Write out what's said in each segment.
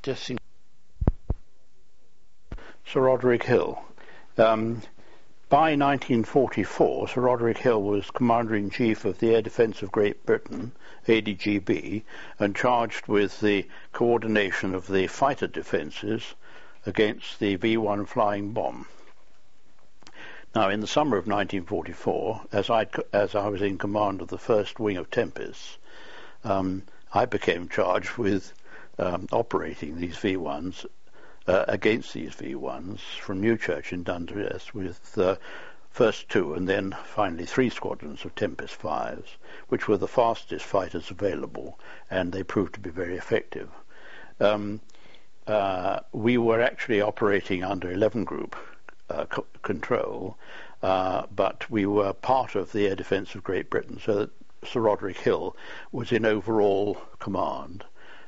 just think Sir Roderick Hill. By 1944, Sir Roderick Hill was Commander-in-Chief of the Air Defence of Great Britain, ADGB, and charged with the coordination of the fighter defences against the V-1 flying bomb. Now, in the summer of 1944, as I was in command of the first wing of Tempest, I became charged with operating these V-1s against these V-1s from Newchurch in Dundas with first 2 and then finally 3 squadrons of Tempest 5s, which were the fastest fighters available, and they proved to be very effective. We were actually operating under 11 Group control, but we were part of the Air Defence of Great Britain, so that Sir Roderick Hill was in overall command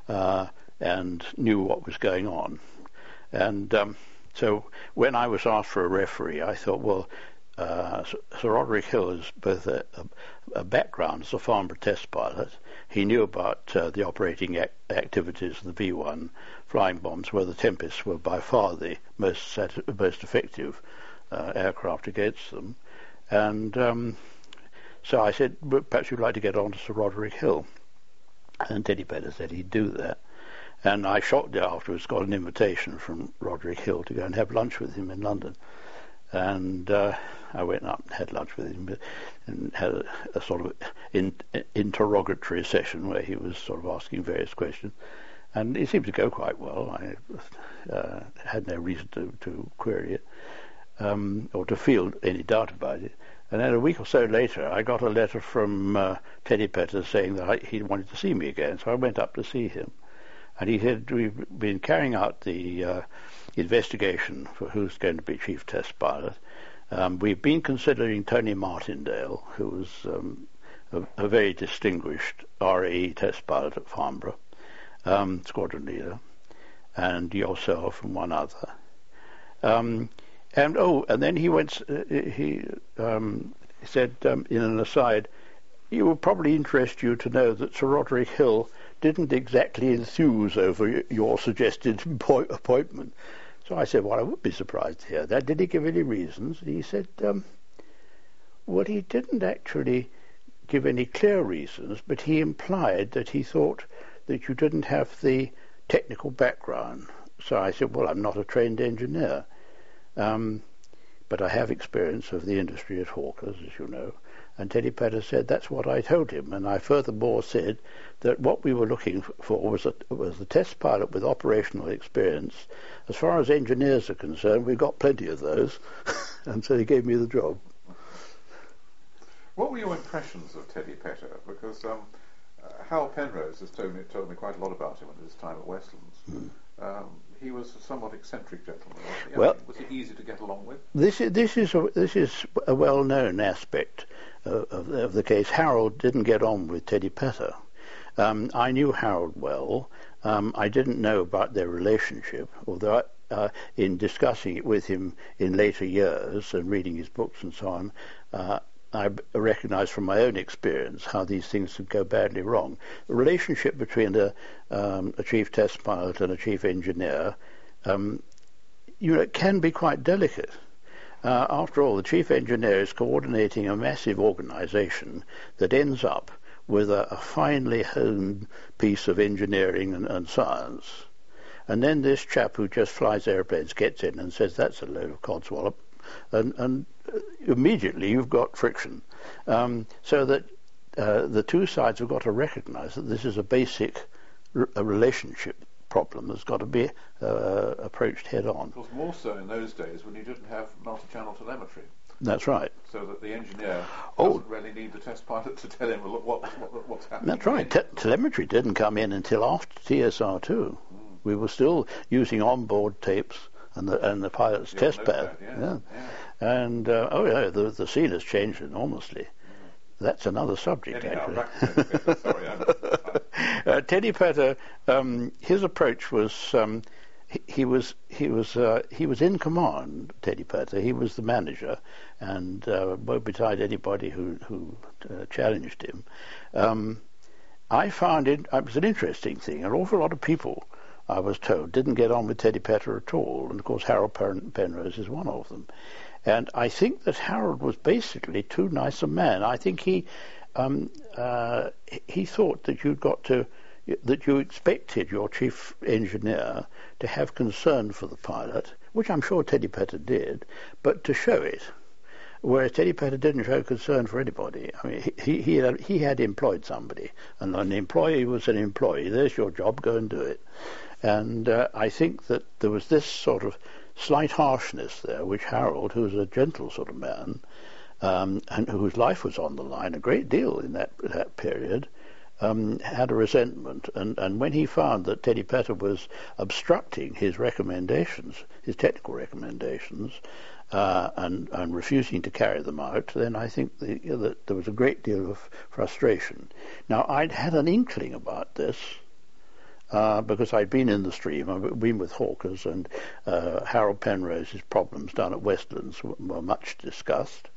and knew what was going on. And so when I was asked for a referee, I thought, well, Sir Roderick Hill is both a background as a Farnborough test pilot. He knew about the operating activities of the V-1 flying bombs, where the Tempests were by far the most effective aircraft against them. And so I said, perhaps you'd like to get on to Sir Roderick Hill. And Teddy Petter said he'd do that. And I shortly afterwards got an invitation from Roderick Hill to go and have lunch with him in London. And I went up and had lunch with him and had a sort of interrogatory session where he was sort of asking various questions. And it seemed to go quite well. I had no reason to query it or to feel any doubt about it. And then a week or so later, I got a letter from Teddy Petter saying that he wanted to see me again. So I went up to see him. And he said, we've been carrying out the investigation for who's going to be chief test pilot. We've been considering Tony Martindale, who was a very distinguished RAE test pilot at Farnborough, squadron leader, and yourself and one other. And then he went. He said in an aside, "It would probably interest you to know that Sir Roderick Hill didn't exactly enthuse over your suggested appointment." So I said, well, I would be surprised to hear that. Did he give any reasons? He said, well, he didn't actually give any clear reasons, but he implied that he thought that you didn't have the technical background. So I said, well, I'm not a trained engineer, but I have experience of the industry at Hawkers, as you know. And Teddy Petter said that's what I told him, and I furthermore said that what we were looking for was a test pilot with operational experience. As far as engineers are concerned, we've got plenty of those, and so he gave me the job. What were your impressions of Teddy Petter? Because Hal Penrose has told me quite a lot about him at his time at Westlands. He was a somewhat eccentric gentleman. Well, was he easy to get along with? This is a well-known aspect of the case. Harold didn't get on with Teddy Petter. I knew Harold well. I didn't know about their relationship, although in discussing it with him in later years and reading his books and so on, I recognized from my own experience how these things could go badly wrong. The relationship between a chief test pilot and a chief engineer, it can be quite delicate. After all, the chief engineer is coordinating a massive organization that ends up with a finely honed piece of engineering and science. And then this chap who just flies airplanes gets in and says, that's a load of codswallop. And immediately you've got friction. So that the two sides have got to recognize that this is a basic relationship problem that's got to be approached head on. Of course, more so in those days when you didn't have multi-channel telemetry. That's right. So that the engineer doesn't really need the test pilot to tell him what's happening. That's right. Telemetry didn't come in until after TSR2. We were still using onboard tapes and the pilot's test pad. And the scene has changed enormously. That's another subject, anyhow, actually. Teddy Petter, his approach was he was in command. Teddy Petter, he was the manager, and woe betide anybody who challenged him. I found it was an interesting thing. An awful lot of people I was told, didn't get on with Teddy Petter at all. And, of course, Harold Penrose is one of them. And I think that Harold was basically too nice a man. I think he thought that you expected your chief engineer to have concern for the pilot, which I'm sure Teddy Petter did, but to show it. Whereas Teddy Petter didn't show concern for anybody. I mean, he had employed somebody, and an employee was an employee. There's your job, go and do it. And I think that there was this sort of slight harshness there, which Harold, who was a gentle sort of man, and whose life was on the line a great deal in that period, had a resentment. And when he found that Teddy Petter was obstructing his recommendations, his technical recommendations, and refusing to carry them out, then I think that there was a great deal of frustration. Now, I'd had an inkling about this, because I'd been in the stream. I'd been with Hawkers, and Harold Penrose's problems down at Westlands were much discussed.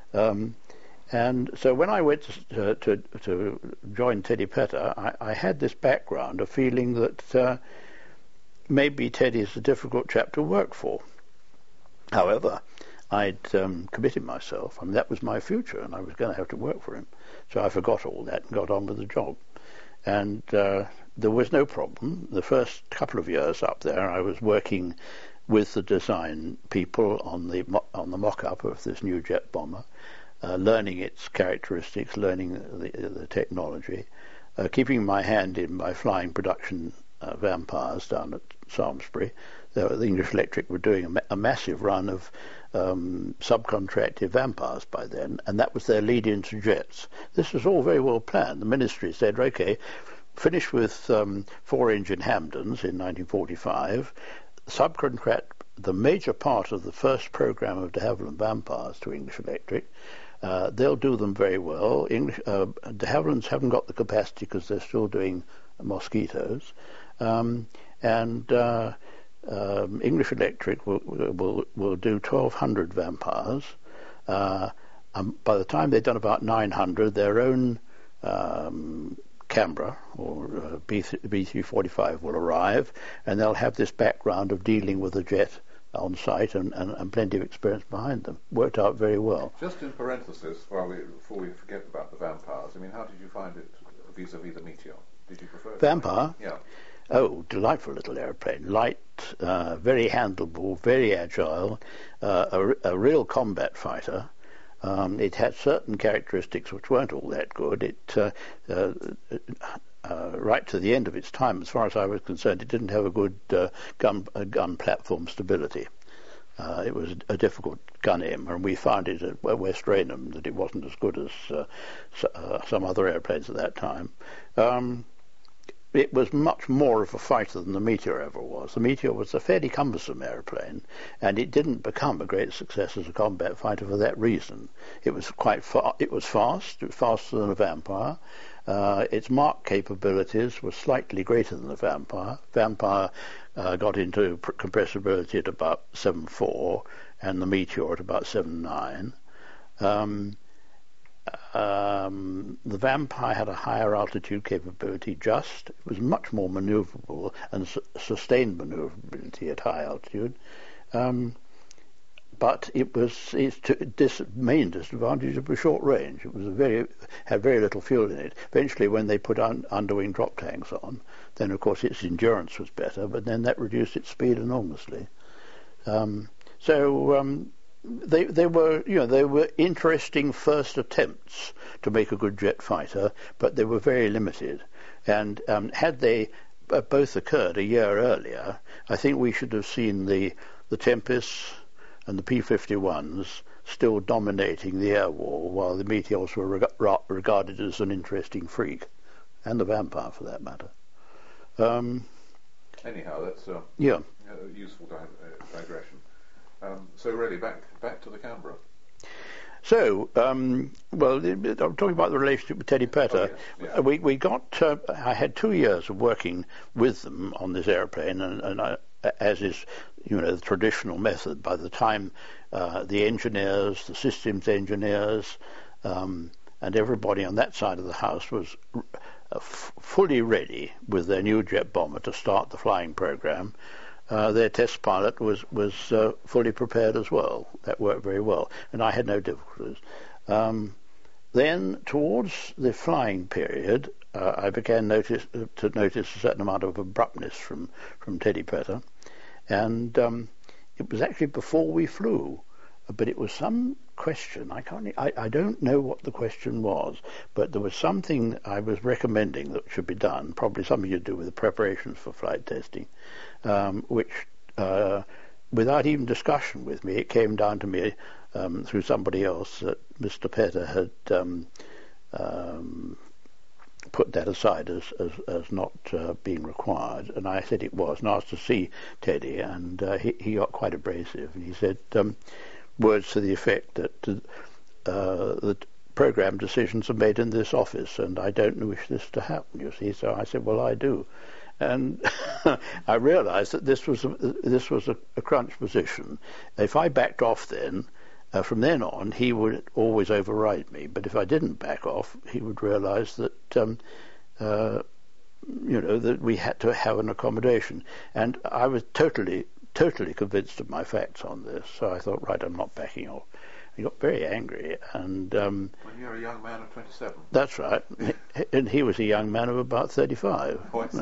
And so when I went to join Teddy Petter, I had this background of feeling that maybe Teddy's a difficult chap to work for. However, I'd committed myself. I mean, that was my future, and I was going to have to work for him. So I forgot all that and got on with the job. And there was no problem. The first couple of years up there, I was working with the design people on the mock-up of this new jet bomber, learning its characteristics, learning the technology, keeping my hand in by flying production Vampires down at Samlesbury. The English Electric were doing a massive run of subcontracted Vampires by then, and that was their lead into jets. This was all very well planned. The ministry said, OK, finish with 4-engine Hamdens in 1945, subcontract the major part of the first programme of de Havilland Vampires to English Electric. They'll do them very well. De Havillands haven't got the capacity because they're still doing Mosquitoes. English Electric will do 1,200 Vampires. By the time they've done about 900, their own Canberra or B345 will arrive, and they'll have this background of dealing with a jet on site and plenty of experience behind them. Worked out very well. Just in parenthesis, before we forget about the Vampires, I mean, how did you find it vis-a-vis the Meteor? Did you prefer it? Vampire? Yeah. Oh, delightful little airplane. Light, very handleable, very agile, a real combat fighter. It had certain characteristics which weren't all that good. Right to the end of its time, as far as I was concerned, it didn't have a good gun platform stability. It was a difficult gun aim, and we found it at West Raynham that it wasn't as good as some other airplanes at that time. It was much more of a fighter than the Meteor ever was. The Meteor was a fairly cumbersome airplane, and it didn't become a great success as a combat fighter for that reason. It was it was fast. It was faster than a Vampire. Its Mach capabilities were slightly greater than the Vampire. Vampire got into compressibility at about 7.4, and the Meteor at about 7.9. The Vampire had a higher altitude capability. It was much more manoeuvrable and sustained manoeuvrability at high altitude. But its main disadvantage of a short range. It was had very little fuel in it. Eventually, when they put underwing drop tanks on, then of course its endurance was better, but then that reduced its speed enormously. They were interesting first attempts to make a good jet fighter, but they were very limited. And had they both occurred a year earlier, I think we should have seen the Tempests and the P-51s still dominating the air war, while the Meteors were regarded as an interesting freak, and the Vampire for that matter. Anyhow, that's useful digression. So really, back to the Canberra. So, I'm talking about the relationship with Teddy Petter. Oh, yes. I had 2 years of working with them on this airplane, and as is, the traditional method, by the time the engineers, the systems engineers, and everybody on that side of the house was fully ready with their new jet bomber to start the flying program. Their test pilot was fully prepared as well. That worked very well, and I had no difficulties. Then, towards the flying period, I began to notice a certain amount of abruptness from Teddy Petter, and it was actually before we flew. But it was some question. I don't know what the question was, but there was something I was recommending that should be done, probably something to do with the preparations for flight testing, which, without even discussion with me, it came down to me through somebody else that Mr. Petter had put that aside as not being required, and I said it was, and asked to see Teddy, and he got quite abrasive, and he said words to the effect that the program decisions are made in this office, and I don't wish this to happen, you see. So I said, well, I do. And I realized that this was a crunch position. If I backed off then, from then on, he would always override me. But if I didn't back off, he would realize that, that we had to have an accommodation. And I was totally convinced of my facts on this. So I thought, right, I'm not backing off. He got very angry. And when you're a young man of 27. That's right. And he was a young man of about 35. Oh, I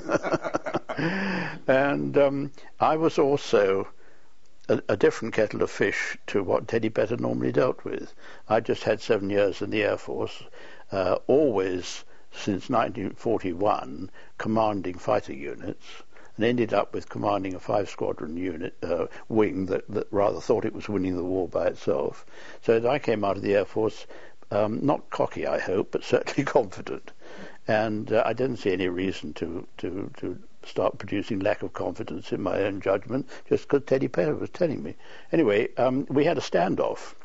see. And I was also a different kettle of fish to what Teddy Petter normally dealt with. I just had 7 years in the Air Force, always since 1941 commanding fighter units, and ended up with commanding a 5-squadron unit wing that rather thought it was winning the war by itself. So as I came out of the Air Force, not cocky, I hope, but certainly confident. And I didn't see any reason to start producing lack of confidence in my own judgment just because Teddy Petter was telling me. Anyway, we had a standoff,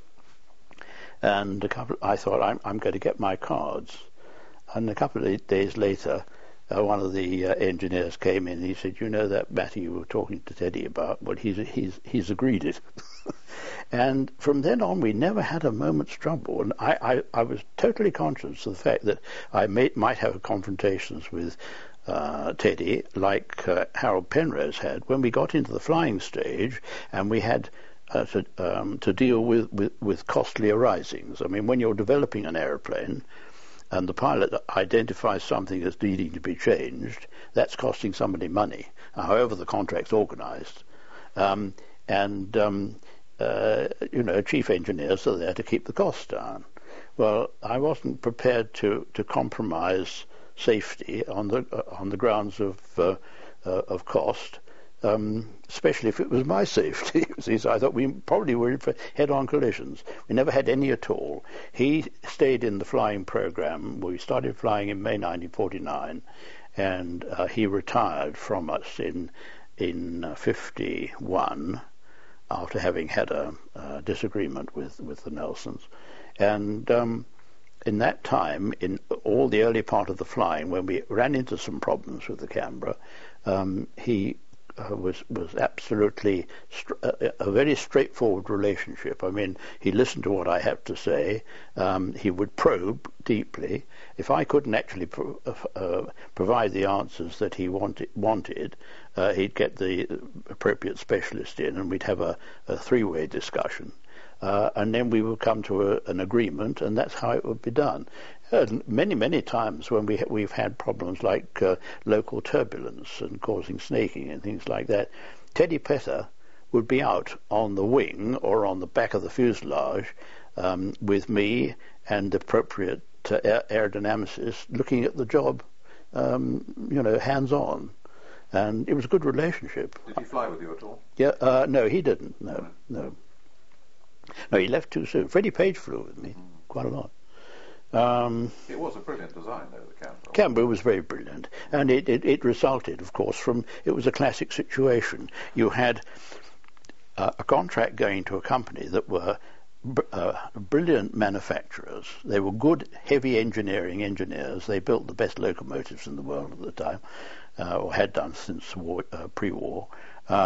and I thought, I'm going to get my cards. And a couple of days later, one of the engineers came in and he said, you know that matter you were talking to Teddy about? Well, he's agreed it. And from then on, we never had a moment's trouble. And I was totally conscious of the fact that I might have confrontations with Teddy, like Harold Penrose had, when we got into the flying stage and we had to deal with costly arisings. I mean, when you're developing an aeroplane, and the pilot identifies something as needing to be changed, that's costing somebody money, however the contract's organised. Chief engineers are there to keep the costs down. Well, I wasn't prepared to compromise safety on the grounds of cost, especially if it was my safety. So I thought we probably were in for head-on collisions. We never had any at all. He stayed in the flying program. We started flying in May 1949, and he retired from us in 51 after having had a disagreement with the Nelsons. And in that time, in all the early part of the flying, when we ran into some problems with the Canberra, he was absolutely a very straightforward relationship. I mean, he listened to what I had to say. He would probe deeply. If I couldn't actually provide the answers that he wanted, he'd get the appropriate specialist in, and we'd have a three-way discussion. And then we would come to an agreement, and that's how it would be done. Many times when we've had problems like local turbulence and causing snaking and things like that, Teddy Petter would be out on the wing or on the back of the fuselage with me and appropriate aerodynamicists looking at the job, hands-on. And it was a good relationship. Did he fly with you at all? Yeah, no, he didn't. No. No, he left too soon. Freddie Page flew with me quite a lot. It was a brilliant design, though, the Canberra. Canberra was very brilliant, and it resulted, of course, it was a classic situation. You had a contract going to a company that were brilliant manufacturers. They were good, heavy engineering engineers. They built the best locomotives in the world at the time, or had done since war, pre-war.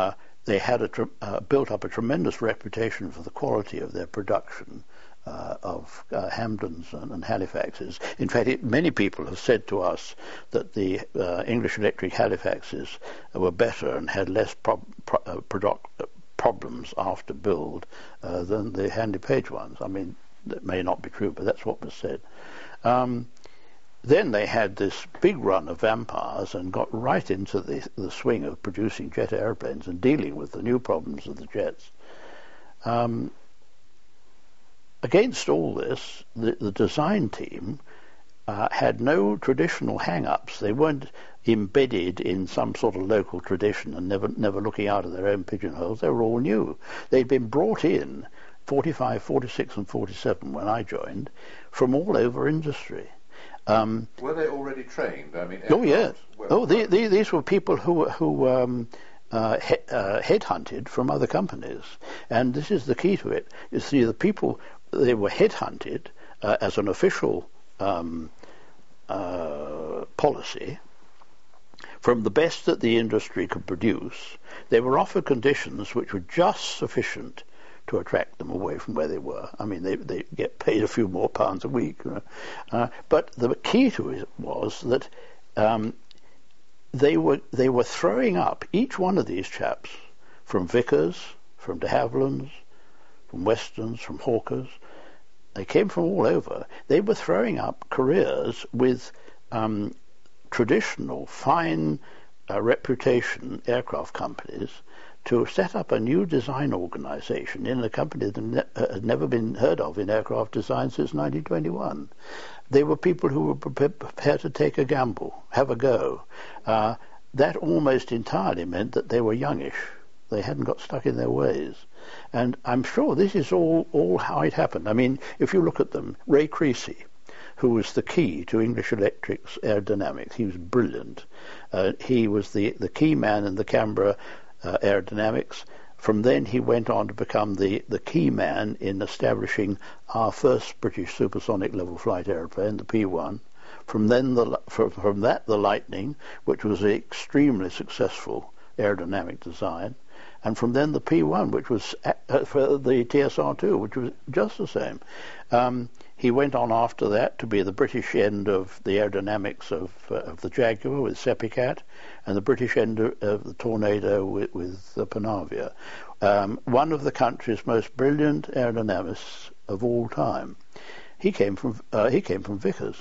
they had built up a tremendous reputation for the quality of their production of Hampdens and Halifaxes. In fact, many people have said to us that the English Electric Halifaxes were better and had less problems after build than the Hanley Page ones. I mean, that may not be true, but that's what was said. Then they had this big run of vampires and got right into the swing of producing jet airplanes and dealing with the new problems of the jets. Against all this, the design team had no traditional hang-ups. They weren't embedded in some sort of local tradition and never looking out of their own pigeonholes. They were all new. They'd been brought in 45, 46 and 47 when I joined from all over industry. Were they already trained? I mean, oh yeah. These were people who headhunted from other companies, and this is the key to it. You see, the people, they were headhunted as an official policy from the best that the industry could produce. They were offered conditions which were just sufficient to attract them away from where they were. I mean, they get paid a few more pounds a week. But the key to it was that they were throwing up, each one of these chaps, from Vickers, from de Havillands, from Westons, from Hawkers. They came from all over. They were throwing up careers with traditional, fine reputation aircraft companies to set up a new design organisation in a company that had never been heard of in aircraft design since 1921. They were people who were prepared to take a gamble, have a go. That almost entirely meant that they were youngish. They hadn't got stuck in their ways. And I'm sure this is all how it happened. I mean, if you look at them, Ray Creasy, who was the key to English Electric's aerodynamics, he was brilliant. He was the key man in the Canberra aerodynamics. From then he went on to become the key man in establishing our first British supersonic level flight aeroplane, the P-1. From that the Lightning, which was an extremely successful aerodynamic design, and from then the P-1, which was for the TSR-2, which was just the same. He went on after that to be the British end of the aerodynamics of the Jaguar with Sepicat, and the British end of the Tornado with the Panavia. One of the country's most brilliant aerodynamists of all time. He came from Vickers.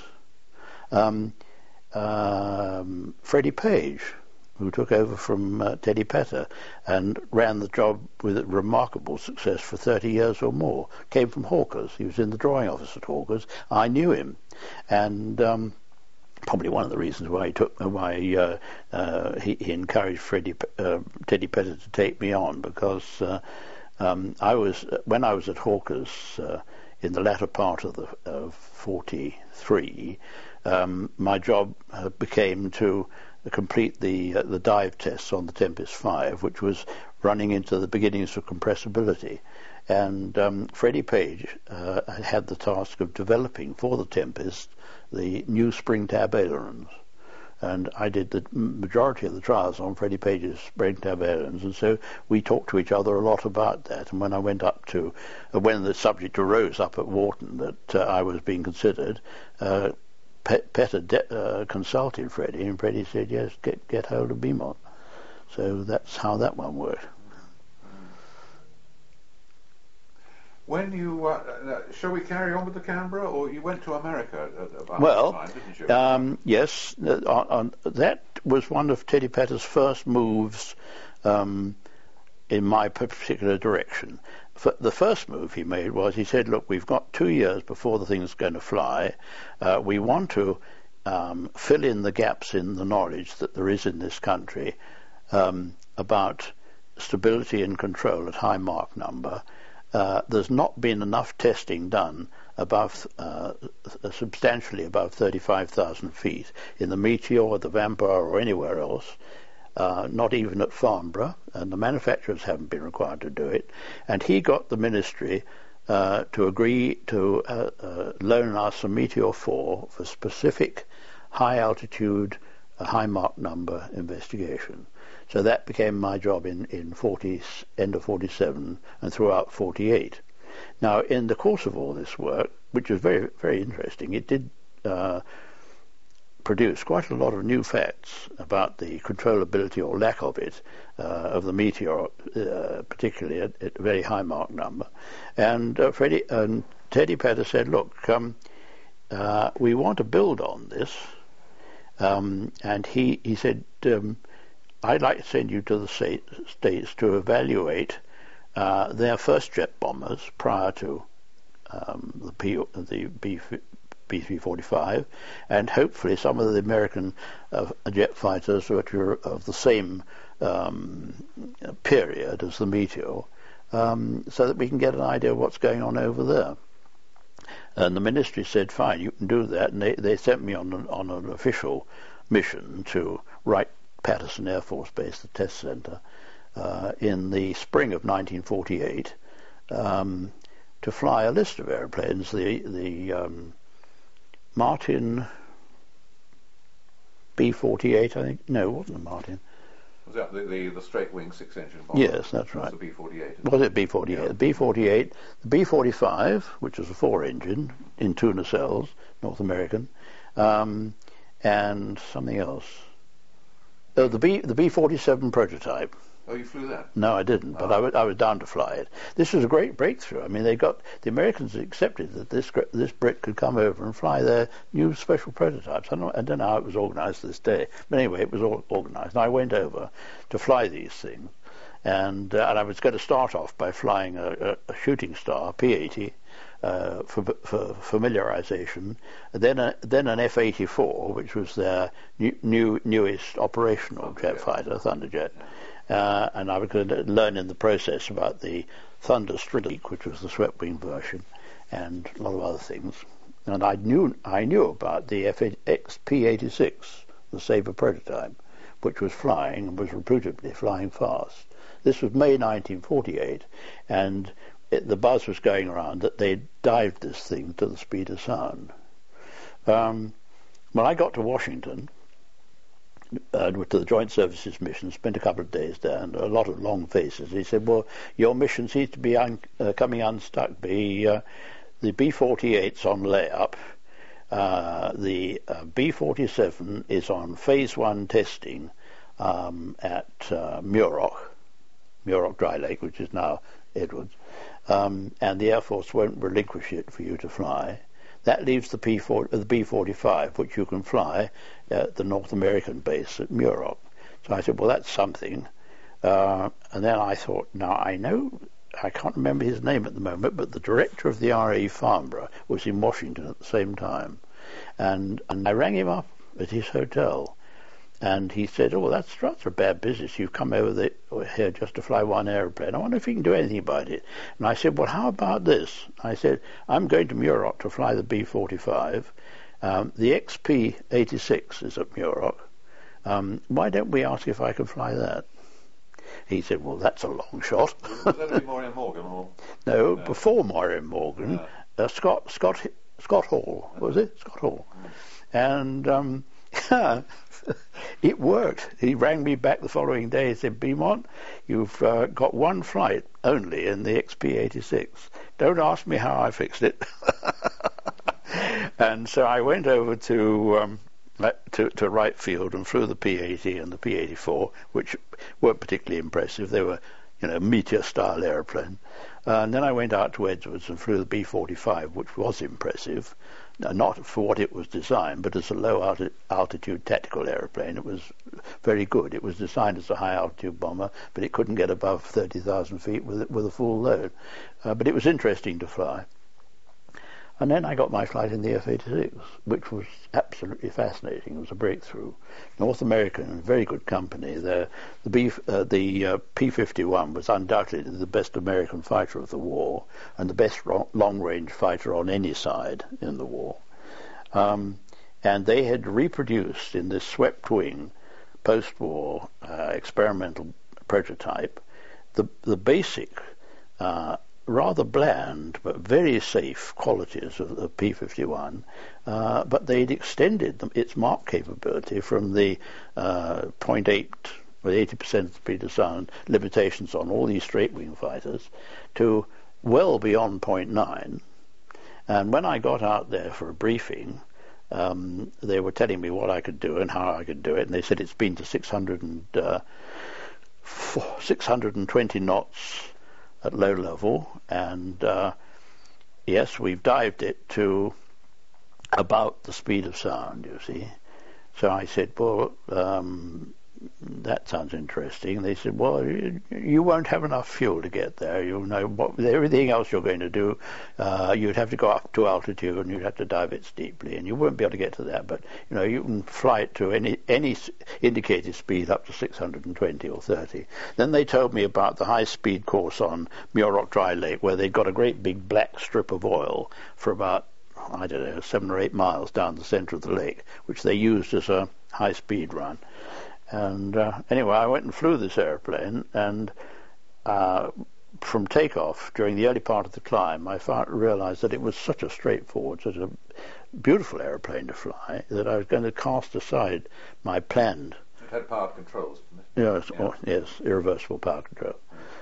Freddie Page, who took over from Teddy Petter and ran the job with remarkable success for 30 years or more, came from Hawkers. He was in the drawing office at Hawkers. I knew him, and probably one of the reasons why he encouraged Teddy Petter to take me on, because when I was at Hawkers in the latter part of 43, my job became to complete the dive tests on the Tempest 5, which was running into the beginnings of compressibility. And Freddie Page had the task of developing for the Tempest the new spring tab ailerons. And I did the majority of the trials on Freddie Page's spring tab ailerons, and so we talked to each other a lot about that. And when I went up to, when the subject arose up at Wharton that I was being considered, Petter consulted Freddie, and Freddie said, yes, get hold of Beaumont. So that's how that one worked. When you, shall we carry on with the Canberra, or you went to America about well, this time, didn't you? Yes, that was one of Teddy Petter's first moves in my particular direction. The first move he made was, he said, look, we've got 2 years before the thing's going to fly. We want to fill in the gaps in the knowledge that there is in this country about stability and control at high Mach number. There's not been enough testing done above, substantially above 35,000 feet in the Meteor, the Vampire, or anywhere else. Not even at Farnborough, and the manufacturers haven't been required to do it. And he got the ministry to agree to loan us a Meteor 4 for specific high-altitude a high Mach number investigation. So that became my job in end of 47 and throughout 48. Now, in the course of all this work, which was very, very interesting, it did produce quite a lot of new facts about the controllability or lack of it of the meteor, particularly at a very high Mach number. And Teddy Petter said, look, we want to build on this. And he said, I'd like to send you to the States to evaluate their first jet bombers prior to the B-345, and hopefully some of the American jet fighters which are of the same period as the Meteor, so that we can get an idea of what's going on over there. And the ministry said, fine, you can do that, and they sent me on an official mission to Wright-Patterson Air Force Base, the test center, in the spring of 1948, to fly a list of airplanes, the Martin B-48, I think. No, it wasn't a Martin. Was that the straight-wing six-engine bomber? Yes, that's right. Was the B-48? Was it B-48? Yeah. The B-48, the B-45, which was a four-engine in two nacelles, North American, and something else. The B-47 prototype. Oh, you flew that? No, I didn't, but I was down to fly it. This was a great breakthrough. I mean, the Americans accepted that this Brit could come over and fly their new special prototypes. I don't know how it was organised to this day, but anyway, it was all organised. And I went over to fly these things, and I was going to start off by flying a shooting star, P-80, for familiarization, then an F-84, which was their newest operational jet fighter, Thunderjet. And I was going to learn in the process about the Thunder Streak, which was the swept-wing version, and a lot of other things. And I knew about the XP-86, the Sabre prototype, which was flying and was reputably flying fast. This was May 1948, and the buzz was going around that they dived this thing to the speed of sound. When I got to Washington, to the Joint Services mission, spent a couple of days there, and a lot of long faces. He said, well, your mission seems to be coming unstuck. The B-48's on layup. The B-47 is on phase 1 testing at Muroc Dry Lake, which is now Edwards, and the Air Force won't relinquish it for you to fly. That leaves the B-45, which you can fly at the North American base at Muroc. So I said, well, that's something. And then I thought, now I can't remember his name at the moment, but the director of the RAE Farnborough was in Washington at the same time. And I rang him up at his hotel, and he said, oh, that's rather bad business. You've come over here just to fly one aeroplane. I wonder if you can do anything about it. And I said, well, how about this? I said, I'm going to Muroc to fly the B-45. The XP-86 is at Muroc. Why don't we ask if I can fly that? He said, well, that's a long shot. Was that Maureen Morgan? Or? No, before Maureen Morgan, Scott Hall, was it? Scott Hall. And it worked. He rang me back the following day. He said, Beaumont, you've got one flight only in the XP-86. Don't ask me how I fixed it. And so I went over to Wright Field and flew the P-80 and the P-84, which weren't particularly impressive. They were, Meteor-style airplane. And then I went out to Edwards and flew the B-45, which was impressive. Not for what it was designed, but as a low-altitude tactical aeroplane, it was very good. It was designed as a high-altitude bomber, but it couldn't get above 30,000 feet with a full load. But it was interesting to fly. And then I got my flight in the F-86, which was absolutely fascinating. It was a breakthrough. North American, very good company. The P-51 was undoubtedly the best American fighter of the war and the best long-range fighter on any side in the war. And they had reproduced in this swept-wing post-war experimental prototype the basic rather bland but very safe qualities of the P-51, but they'd extended its Mach capability from the 0.8 with 80% of the speed of sound limitations on all these straight-wing fighters to well beyond 0.9. And when I got out there for a briefing, they were telling me what I could do and how I could do it, and they said it's been to 620 knots at low level, and yes, we've dived it to about the speed of sound, you see. So I said, well, that sounds interesting. They said, well, you won't have enough fuel to get there. You know, everything else you're going to do, you'd have to go up to altitude and you'd have to dive it steeply, and you won't be able to get to that. But, you know, you can fly it to any indicated speed up to 620 or 30. Then they told me about the high-speed course on Muroc Dry Lake, where they'd got a great big black strip of oil for about, I don't know, 7 or 8 miles down the centre of the lake, which they used as a high-speed run. And anyway, I went and flew this airplane, and from takeoff, during the early part of the climb, I realized that it was such a straightforward, such a beautiful airplane to fly, that I was going to cast aside my planned... It had powered controls, didn't it? Yes, yeah. Yes, irreversible power control.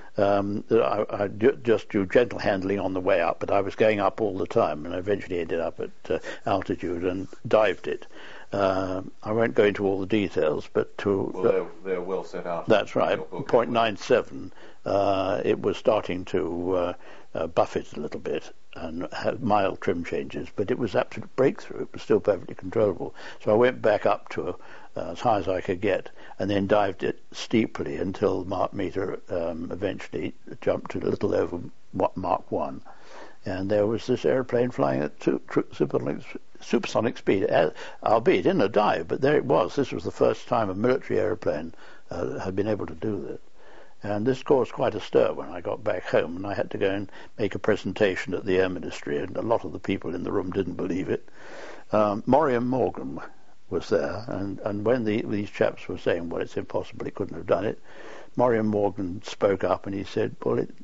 I just do gentle handling on the way up, but I was going up all the time, and I eventually ended up at altitude and dived it. I won't go into all the details, but they're well set out. That's right. 0.97. It was starting to buffet a little bit and have mild trim changes, but it was absolute breakthrough. It was still perfectly controllable. So I went back up to as high as I could get, and then dived it steeply until Mach meter eventually jumped to a little over Mach 1. And there was this airplane flying at supersonic speed, albeit in a dive, but there it was. This was the first time a military airplane had been able to do this. And this caused quite a stir when I got back home, and I had to go and make a presentation at the Air Ministry, and a lot of the people in the room didn't believe it. Moriam Morgan was there, and when these chaps were saying, well, it's impossible, it couldn't have done it, Moriam Morgan spoke up and he said, well, it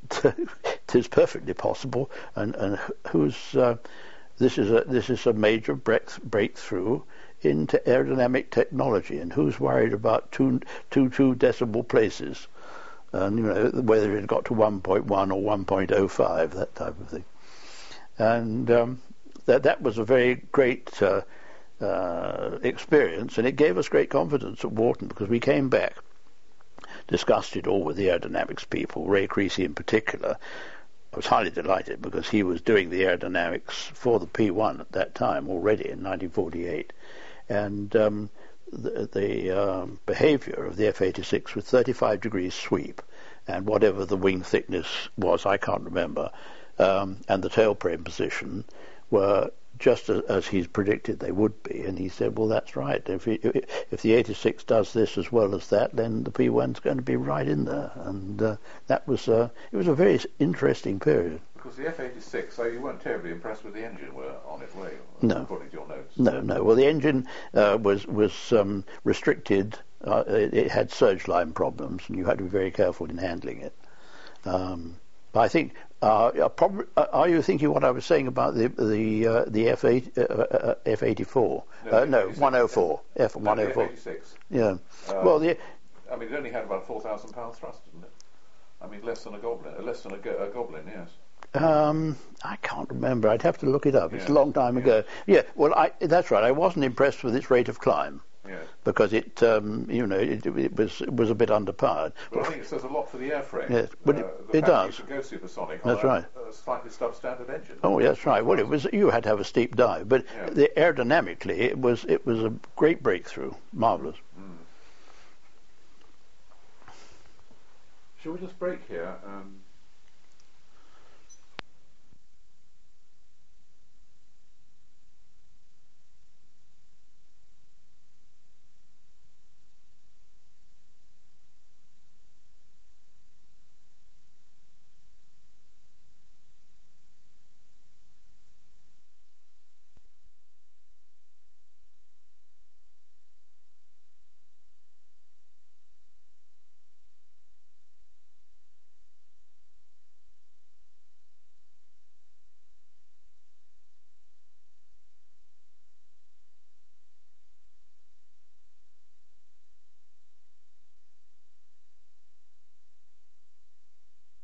is perfectly possible, and this is a major breakthrough into aerodynamic technology, and who's worried about two decimal places, and you know whether it got to 1.1 or 1.05, that type of thing. And that was a very great experience, and it gave us great confidence at Wharton, because we came back, discussed it all with the aerodynamics people, Ray Creasy in particular. I was highly delighted because he was doing the aerodynamics for the P1 at that time already in 1948, and the behavior of the F-86 with 35 degrees sweep and whatever the wing thickness was, I can't remember, and the tailplane position were just as he's predicted they would be, and he said, well, that's right. If the 86 does this as well as that, then the P1's going to be right in there, and that was it was a very interesting period. Because the F-86, so you weren't terribly impressed with the engine on it, were you? No. According to your notes. No. Well, the engine was restricted. It had surge line problems, and you had to be very careful in handling it. But I think, are you thinking what I was saying about the F-84? No, 104. F-104. F-86. Yeah. I mean, it only had about 4,000 pounds thrust, didn't it? I mean, less than a Goblin. Less than a Goblin, yes. I can't remember. I'd have to look it up. It's a long time ago. Yeah. Well, that's right. I wasn't impressed with its rate of climb. Yes. Because it was a bit underpowered. Well, I think it says a lot for the airframe. Yes, but it does. You could go supersonic that's on right. a slightly substandard engine. Oh, that's right. Well, you had to have a steep dive, but aerodynamically, it was a great breakthrough. Marvelous. Shall we just break here?